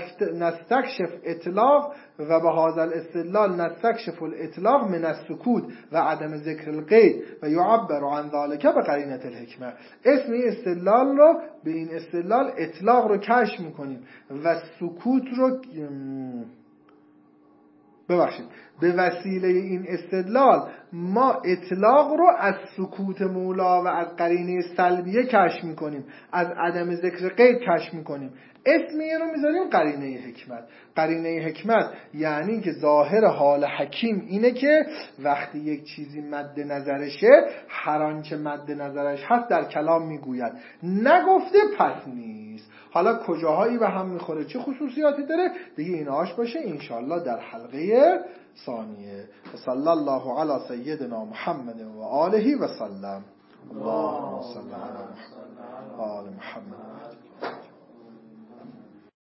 نستکشف اطلاق و به هذا الاستدلال نستکشف الاطلاق من السکوت و عدم ذکر القید و یعبر عن ذلك بقرینه الحکمه. اسم این استدلال رو به این استدلال اطلاق رو کشف میکنیم و سکوت رو به وسیله این استدلال ما اطلاق رو از سکوت مولا و از قرینه سلبیه کشف میکنیم، از عدم ذکر قید کشف میکنیم. اسم این رو میذاریم قرینه حکمت. قرینه حکمت یعنی که ظاهر حال حکیم اینه که وقتی یک چیزی مد نظرشه، هر آنچه مد نظرش هست در کلام میگوید، نگفته پس نیست. حالا کجاهایی به هم میخوره، چه خصوصیاتی داره، دیگه اینهاش باشه انشالله در حلقه ثانیه. صلی الله علی سیدنا محمد و آله و سلم. اللهم صل علی محمد و آل محمد.